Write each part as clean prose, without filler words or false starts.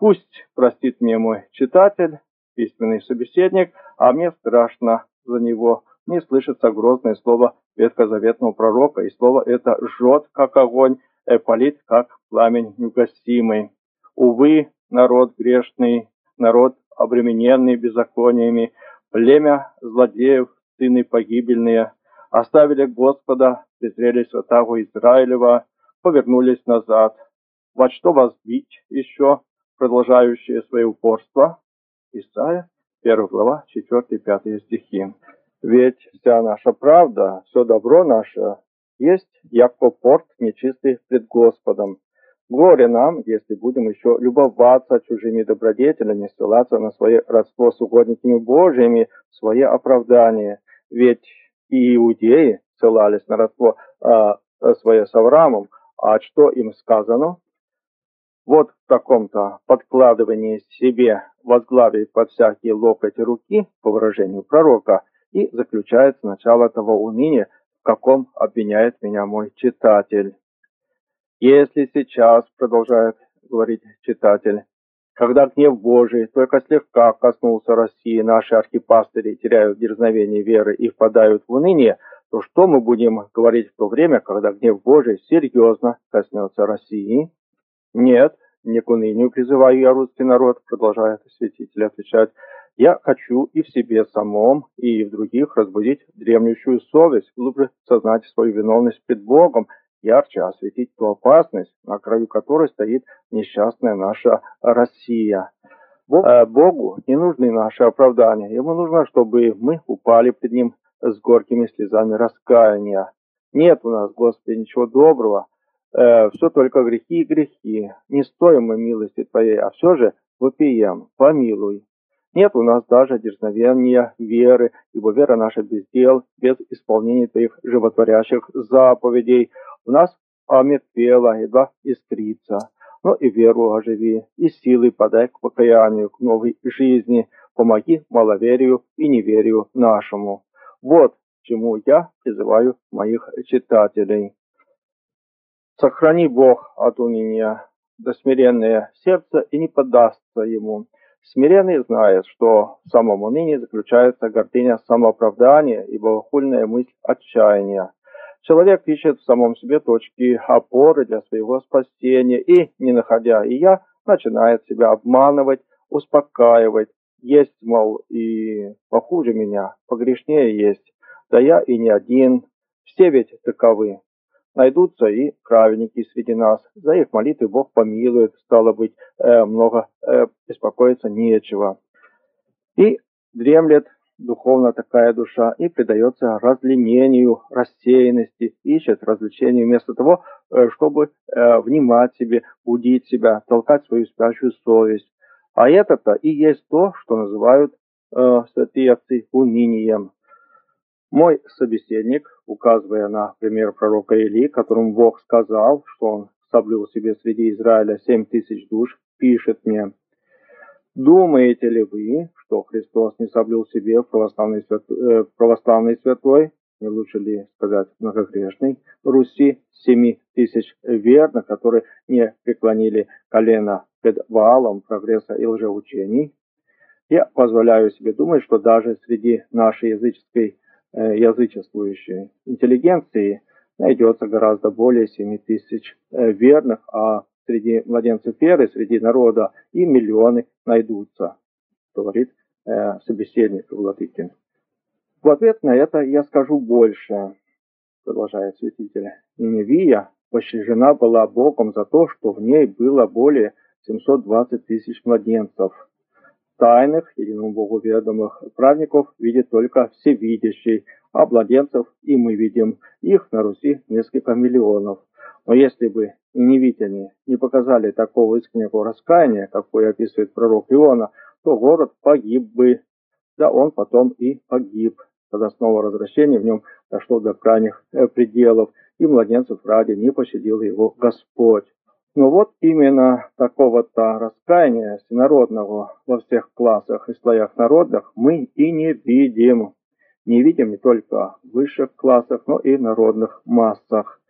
Пусть простит мне мой читатель, письменный собеседник, а мне страшно за него. Не слышится грозное слово ветхозаветного пророка, и слово это жжет, как огонь, палит, как пламень неугасимый. Увы, народ грешный, народ обремененный беззакониями, племя злодеев, сыны погибельные, оставили Господа, презрели святаго Израилева, повернулись назад. Во что вас бить еще, продолжающие свое упорство? Исайя, 1 глава, 4-5 стихи. Ведь вся наша правда, все добро наше есть, яко порт нечистый пред Господом. Горе нам, если будем еще любоваться чужими добродетелями, ссылаться на свое родство с угодниками Божьими, свое оправдание. Ведь и иудеи ссылались на родство свое с Авраамом, а что им сказано? Вот в таком-то подкладывании себе возглавить под всякие локоть руки, по выражению пророка, и заключается начало того уныния, в каком обвиняет меня мой читатель. Если сейчас, продолжает говорить читатель, когда гнев Божий только слегка коснулся России, наши архипастыри теряют дерзновение веры и впадают в уныние, то что мы будем говорить в то время, когда гнев Божий серьезно коснется России? Нет, не к унынию призываю я русский народ, продолжает святитель отвечать. Я хочу и в себе самом, и в других разбудить дремлющую совесть, глубже сознать свою виновность пред Богом, ярче осветить ту опасность, на краю которой стоит несчастная наша Россия. Богу не нужны наши оправдания, ему нужно, чтобы мы упали пред ним с горькими слезами раскаяния. Нет у нас, Господи, ничего доброго, все только грехи и грехи. Не стоим мы милости Твоей, а все же вопием, помилуй. Нет у нас даже дерзновения веры, ибо вера наша без дел, без исполнения Твоих животворящих заповедей. У нас омертвела, едва искрится. Но и веру оживи, и силы подай к покаянию, к новой жизни. Помоги маловерию и неверию нашему. Вот чему я призываю моих читателей. Сохрани Бог от уныния, да смиренное сердце и не поддастся ему. Смиренный знает, что в самом унынии заключается гордыня самооправдания и богохульная мысль отчаяния. Человек ищет в самом себе точки опоры для своего спасения и, не находя ия, начинает себя обманывать, успокаивать. Есть, мол, и похуже меня, погрешнее есть. Да я и не один, все ведь таковы. Найдутся и праведники среди нас. За их молитвы Бог помилует, стало быть, много беспокоиться нечего. И дремлет духовно такая душа и предается разленению, рассеянности, ищет развлечений вместо того, чтобы внимать себе, будить себя, толкать свою спящую совесть. А это-то и есть то, что называют святые отцы унынием. Мой собеседник, указывая на пример пророка Илии, которому Бог сказал, что он соблюл себе среди Израиля 7000 душ, пишет мне: «Думаете ли вы, что Христос не соблюл себе православный святой, не лучше ли сказать многогрешный, Руси 7000 верных, которые не преклонили колено пред Ваалом прогресса и лжеучений? Я позволяю себе думать, что даже среди нашей язычествующей интеллигенции найдется гораздо более 7000 верных, а среди младенцев веры, среди народа и миллионы найдутся», говорит собеседник Владыкин. В ответ на это я скажу больше, продолжает святитель. Ниневия пощажена была Богом за то, что в ней было более 720 000 младенцев. Тайных, единому Богу ведомых праведников видит только всевидящий, а младенцев и мы видим. Их на Руси несколько миллионов. Но если бы ниневитяне не показали такого искреннего раскаяния, какое описывает пророк Иона, то город погиб бы. Да он потом и погиб, когда снова возвращение в нем дошло до крайних пределов, и младенцев ради не пощадил его Господь. Но вот именно такого-то раскаяния всенародного во всех классах и слоях народных мы и не видим. Не видим не только в высших классах, но и в народных массах.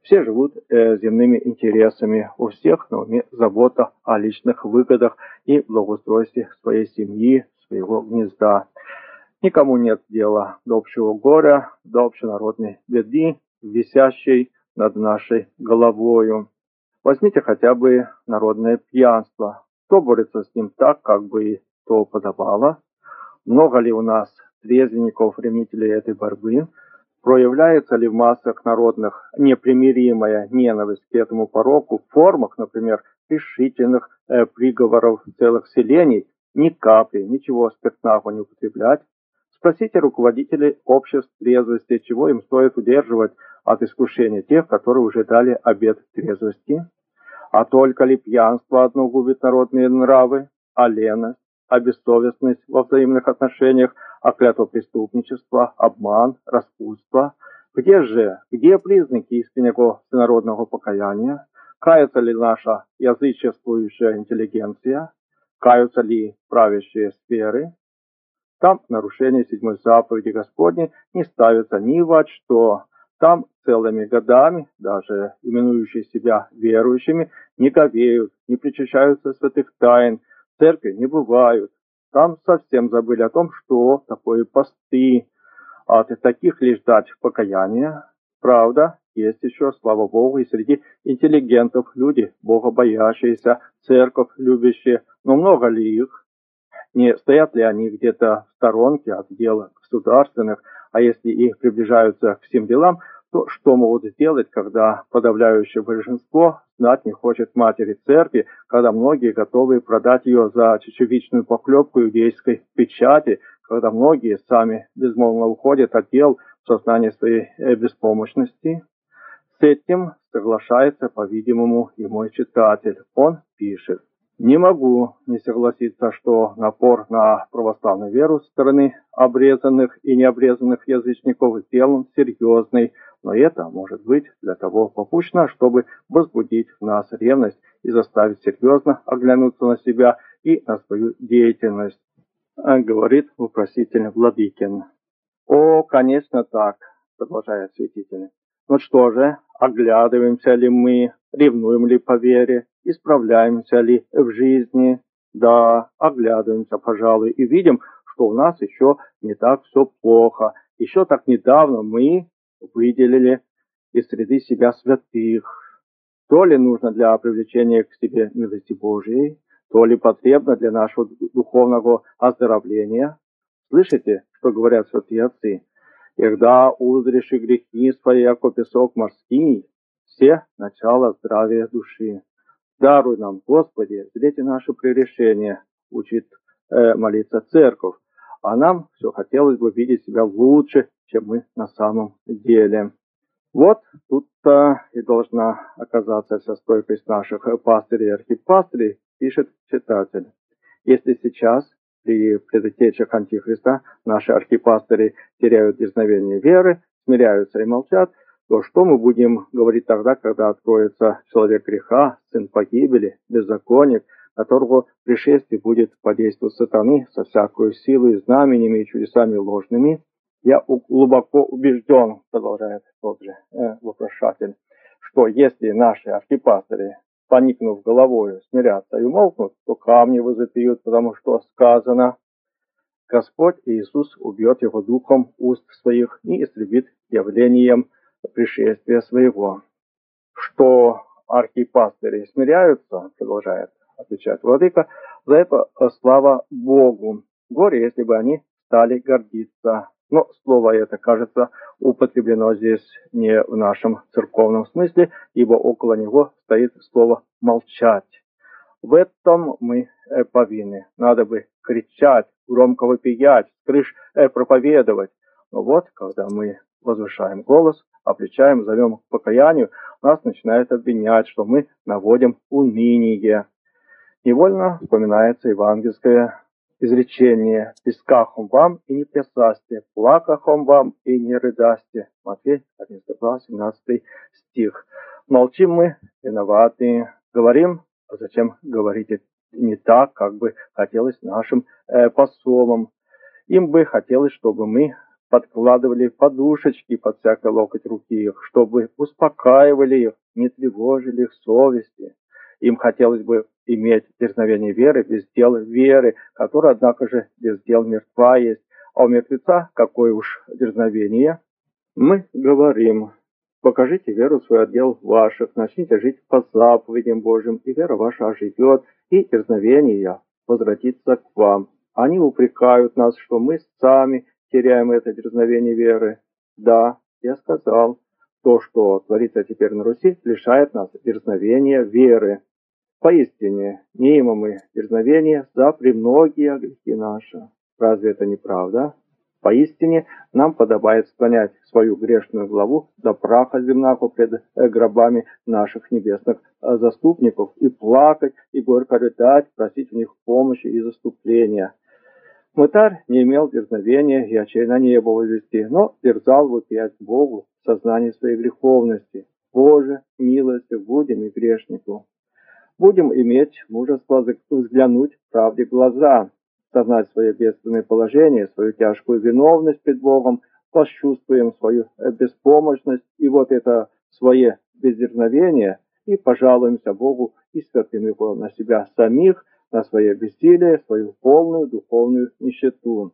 Все живут земными интересами, у всех на уме забота о личных выгодах и благоустройстве своей семьи, своего гнезда. Никому нет дела до общего горя, до общенародной беды, висящей над нашей головою. Возьмите хотя бы народное пьянство. Кто борется с ним так, как бы и то подобало? Много ли у нас трезвенников, ревнителей этой борьбы? Проявляется ли в массах народных непримиримая ненависть к этому пороку в формах, например, решительных приговоров целых селений, ни капли, ничего спиртного не употреблять? Спросите руководителей обществ трезвости, чего им стоит удерживать от искушения тех, которые уже дали обет трезвости. А только ли пьянство одно губит народные нравы, а леность, а бессовестность во взаимных отношениях, а клятвопреступничество, обман, распутство? Где признаки истинного всенародного покаяния? Кается ли наша язычествующая интеллигенция? Каются ли правящие сферы? Там нарушение седьмой заповеди Господней не ставится ни во что. Там целыми годами, даже именующие себя верующими, не говеют, не причащаются святых тайн, в церкви не бывают. Там совсем забыли о том, что такое посты. От таких лишь ждать покаяния. Правда, есть еще, слава Богу, и среди интеллигентов люди, богобоящиеся, церковь любящие, но много ли их? Не стоят ли они где-то в сторонке от дел государственных, а если и приближаются к всем делам, то что могут сделать, когда подавляющее большинство знать не хочет матери церкви, когда многие готовы продать ее за чечевичную поклепку иудейской печати, когда многие сами безмолвно уходят от дел в сознании своей беспомощности? С этим соглашается, по-видимому, и мой читатель. Он пишет: «Не могу не согласиться, что напор на православную веру со стороны обрезанных и необрезанных язычников сделан серьезный, но это может быть для того попущено, чтобы возбудить в нас ревность и заставить серьезно оглянуться на себя и на свою деятельность», говорит вопросительно Владыкин. «О, конечно так», продолжает святитель. «Ну что же, оглядываемся ли мы, ревнуем ли по вере, исправляемся ли в жизни? Да, оглядываемся, пожалуй, и видим, что у нас еще не так все плохо. Еще так недавно мы выделили из среды себя святых. То ли нужно для привлечения к себе милости Божией, то ли потребно для нашего духовного оздоровления. Слышите, что говорят святые отцы? Когда узришь и грехи свои, яко песок морский, все начало здравия души. Даруй нам, Господи, зрите наши прегрешения, учит молиться церковь, а нам все хотелось бы видеть себя лучше, чем мы на самом деле. Вот тут-то и должна оказаться вся стойкость наших пастырей и архипастырей, пишет читатель. Если сейчас при предтечах Антихриста наши архипастыри теряют дерзновение веры, смиряются и молчат, то что мы будем говорить тогда, когда откроется человек греха, сын погибели, беззаконник, которого пришествие будет по действию сатаны со всякой силой, знамениями и чудесами ложными? Я глубоко убежден, продолжает тот же вопрошатель, что если наши архипастыри, поникнув головою, смирятся и умолкнут, то камни возопьют, потому что сказано: Господь Иисус убьет его духом уст своих и истребит явлением пришествия своего. Что архипастыри смиряются, продолжает отвечать владыка, за это слава Богу. Горе, если бы они стали гордиться. Но слово это, кажется, употреблено здесь не в нашем церковном смысле, ибо около него стоит слово «молчать». В этом мы повинны. Надо бы кричать, громко вопиять, с крыш проповедовать. Но вот, когда мы возвышаем голос, обличаем, зовем к покаянию, нас начинают обвинять, что мы наводим уныние. Невольно вспоминается евангельское изречение: «Пескахом вам и не плясасте, плакахом вам и не рыдасте». Матфей 11 глава, 17 стих. Молчим мы, виноваты, говорим, а зачем говорите не так, как бы хотелось нашим посолам. Им бы хотелось, чтобы мы подкладывали подушечки под всякий локоть руки их, чтобы успокаивали их, не тревожили их совести. Им хотелось бы иметь дерзновение веры без дел веры, которая, однако же, без дел мертва есть. А у мертвеца какое уж дерзновение? Мы говорим: покажите веру свою от дел ваших, начните жить по заповедям Божьим, и вера ваша оживет, и дерзновение возвратится к вам. Они упрекают нас, что мы сами теряем это дерзновение веры. Да, я сказал, то, что творится теперь на Руси, лишает нас дерзновения веры. Поистине, не имеем мы дерзновения за премногие грехи наши. Разве это не правда? Поистине, нам подобает склонять свою грешную главу до праха земного пред гробами наших небесных заступников и плакать, и горько рыдать, просить у них помощи и заступления. Мытарь не имел дерзновения и очей на небо возвести, но дерзал вопиять Богу в сознании своей греховности. Боже, милостив будем и грешнику. Будем иметь мужество взглянуть правде в глаза, сознать свое бедственное положение, свою тяжкую виновность перед Богом, почувствуем свою беспомощность и вот это свое бездерзновение, и пожалуемся Богу и святым Его на себя самих, на свое бессилие, свою полную духовную нищету.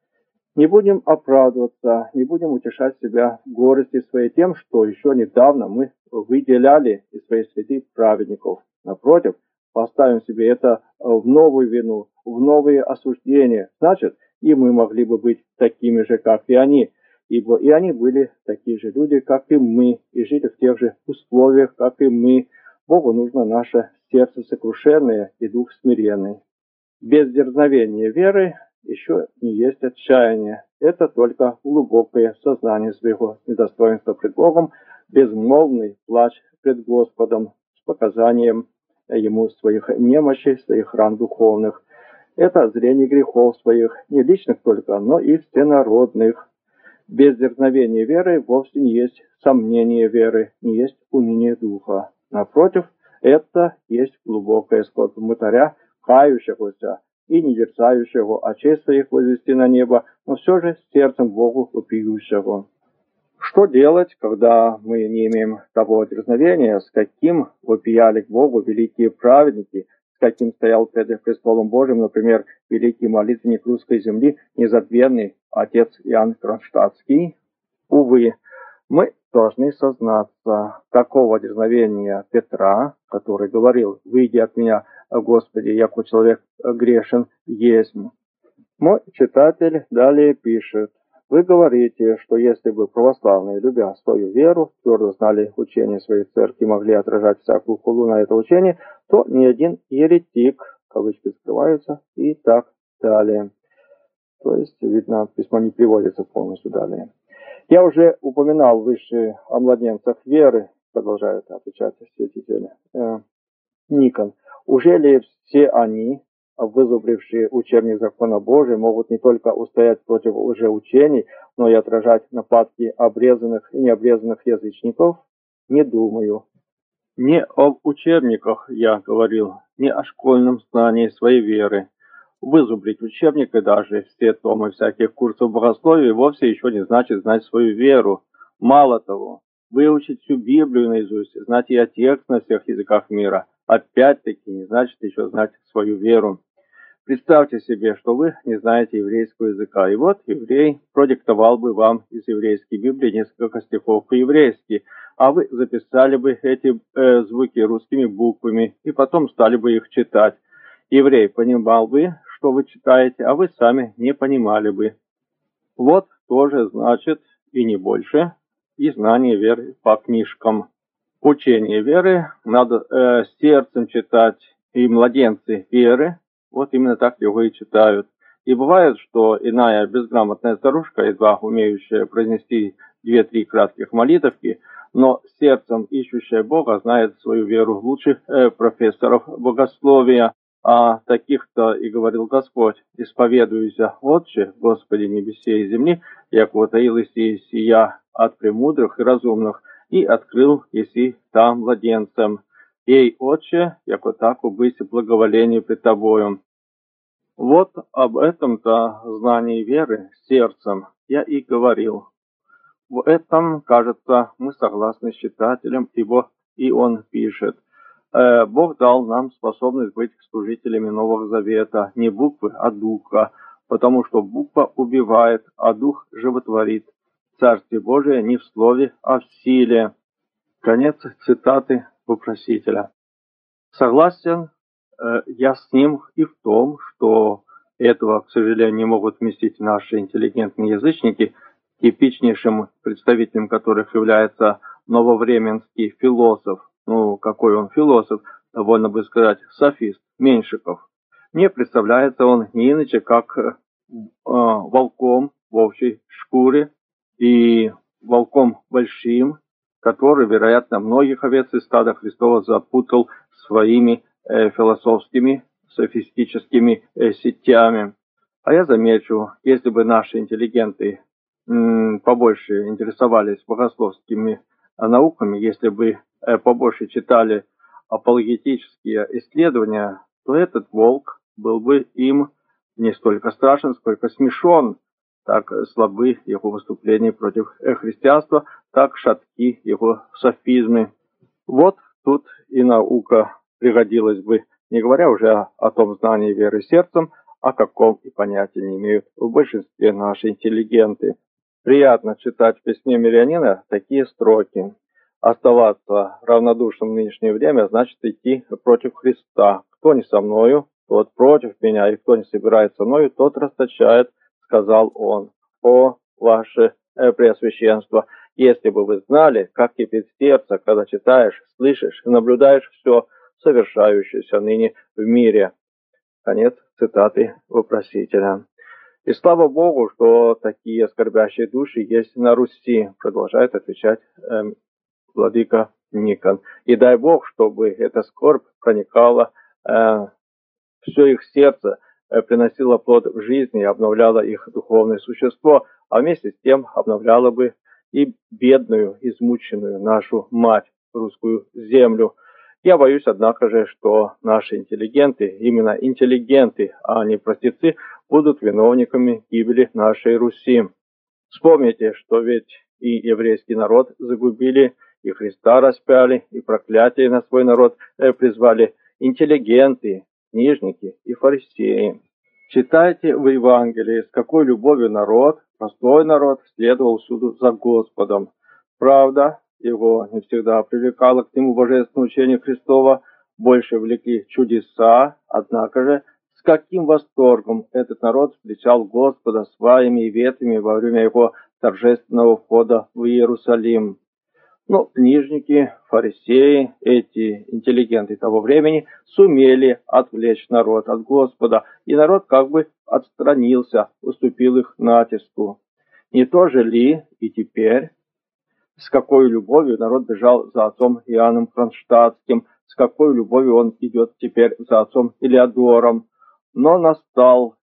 Не будем оправдываться, не будем утешать себя в горести своей тем, что еще недавно мы выделяли из своих святых праведников. Напротив, поставим себе это в новую вину, в новые осуждения. Значит, и мы могли бы быть такими же, как и они, ибо и они были такие же люди, как и мы, и жили в тех же условиях, как и мы. Богу нужно наше сердце сокрушенное и дух смиренный. Без дерзновения веры еще не есть отчаяние. Это только глубокое сознание своего недостоинства пред Богом, безмолвный плач пред Господом с показанием Ему своих немощей, своих ран духовных. Это зрение грехов своих, не личных только, но и всенародных. Без дерзновения веры вовсе не есть сомнение веры, не есть уныние духа. Напротив, это есть глубокая скорбь мытаря, кающегося и не дерзающего очей своих возвести на небо, но все же сердцем Богу вопиющего. Что делать, когда мы не имеем того дерзновения, с каким вопияли к Богу великие праведники, с каким стоял пред престолом Божьим, например, великий молитвенник русской земли, незабвенный отец Иоанн Кронштадтский? Увы, мы должны сознаться такого дерзновения Петра, который говорил: «Выйди от меня, Господи, яко человек грешен есть». Мой читатель далее пишет: вы говорите, что если бы православные, любя свою веру, твердо знали учение своей церкви, могли отражать всякую хулу на это учение, то ни один еретик, кавычки скрываются, и так далее. То есть, видно, письмо не приводится полностью далее. Я уже упоминал выше о младенцах веры, продолжает отвечать святитель Никон. Уже ли все они, вызубрившие учебник закона Божия, могут не только устоять против лжеучений, но и отражать нападки обрезанных и необрезанных язычников? Не думаю. Не об учебниках я говорил, не о школьном знании своей веры. Вызубрить учебник и даже все томы всяких курсов богословия вовсе еще не значит знать свою веру. Мало того, выучить всю Библию наизусть, знать ее текст на всех языках мира, опять-таки не значит еще знать свою веру. Представьте себе, что вы не знаете еврейского языка, и вот еврей продиктовал бы вам из еврейской Библии несколько стихов по-еврейски, а вы записали бы эти звуки русскими буквами и потом стали бы их читать. Еврей понимал бы, что вы читаете, а вы сами не понимали бы. Вот тоже значит, и не больше, и знание веры по книжкам. Учение веры надо сердцем читать, и младенцы веры вот именно так его и читают. И бывает, что иная безграмотная старушка, едва умеющая произнести 2-3 кратких молитовки, но сердцем ищущая Бога знает свою веру лучше профессоров богословия. А таких-то и говорил Господь: «Исповедуйся, Отче, Господи небесей и земли, яко утаил еси сия от премудрых и разумных, и открыл еси там младенцам. Ей, Отче, яко так убысь благоволение пред Тобою». Вот об этом-то знании веры сердцем я и говорил. В этом, кажется, мы согласны с читателем, ибо и он пишет: Бог дал нам способность быть служителями Нового Завета, не буквы, а духа, потому что буква убивает, а дух животворит. Царствие Божие не в слове, а в силе. Конец цитаты вопросителя. Согласен я с ним и в том, что этого, к сожалению, не могут вместить наши интеллигентные язычники, типичнейшим представителем которых является нововременский философ. Ну, какой он философ? Довольно бы сказать, софист, Меньшиков. Мне представляется он не иначе, как волком в овчей шкуре и волком большим, который, вероятно, многих овец из стада Христова запутал своими философскими, софистическими сетями. А я замечу, если бы наши интеллигенты побольше интересовались богословскими науками, если бы побольше читали апологетические исследования, то этот волк был бы им не столько страшен, сколько смешон. Так слабы его выступления против христианства, так шатки его софизмы. Вот тут и наука пригодилась бы, не говоря уже о том знании веры сердцем, о каком и понятия не имеют в большинстве наши интеллигенты. Приятно читать в письме мирянина такие строки. Оставаться равнодушным в нынешнее время значит идти против Христа. Кто не со мною, тот против меня, и кто не собирает со мною, тот расточает, сказал он. О, ваше преосвященство, если бы вы знали, как кипит сердце, когда читаешь, слышишь и наблюдаешь все совершающееся ныне в мире. Конец цитаты вопросителя. И слава Богу, что такие скорбящие души есть на Руси, продолжает отвечать владыка Никон. И дай Бог, чтобы эта скорбь проникала все их сердце, приносила плод в жизни и обновляла их духовное существо, а вместе с тем обновляла бы и бедную, измученную нашу мать, русскую землю. Я боюсь, однако же, что наши интеллигенты, именно интеллигенты, а не простецы, будут виновниками гибели нашей Руси. Вспомните, что ведь и еврейский народ загубили, и Христа распяли, и проклятие на свой народ призвали интеллигенты, книжники и фарисеи. Читайте в Евангелии, с какой любовью народ, простой народ, следовал всюду за Господом. Правда, его не всегда привлекало к нему божественное учение Христова, больше влекли чудеса, однако же с каким восторгом этот народ встречал Господа сваями и ветвями во время его торжественного входа в Иерусалим. Но книжники, фарисеи, эти интеллигенты того времени сумели отвлечь народ от Господа, и народ как бы отстранился, уступил их натиску. Не то же ли и теперь? С какой любовью народ бежал за отцом Иоанном Кронштадтским, с какой любовью он идет теперь за отцом Илеодором. Но настал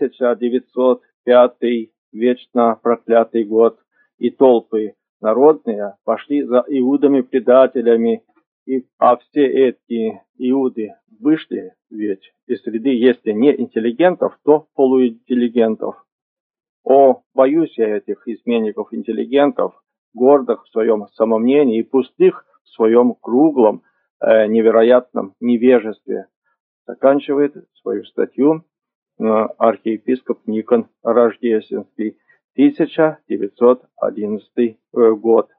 1905 вечно проклятый год, и толпы народные пошли за иудами-предателями, а все эти иуды вышли ведь из среды, если не интеллигентов, то полуинтеллигентов. О, боюсь я этих изменников-интеллигентов, гордых в своем самомнении и пустых в своем круглом, невероятном невежестве. Заканчивает свою статью архиепископ Никон Рождественский, 1911 год.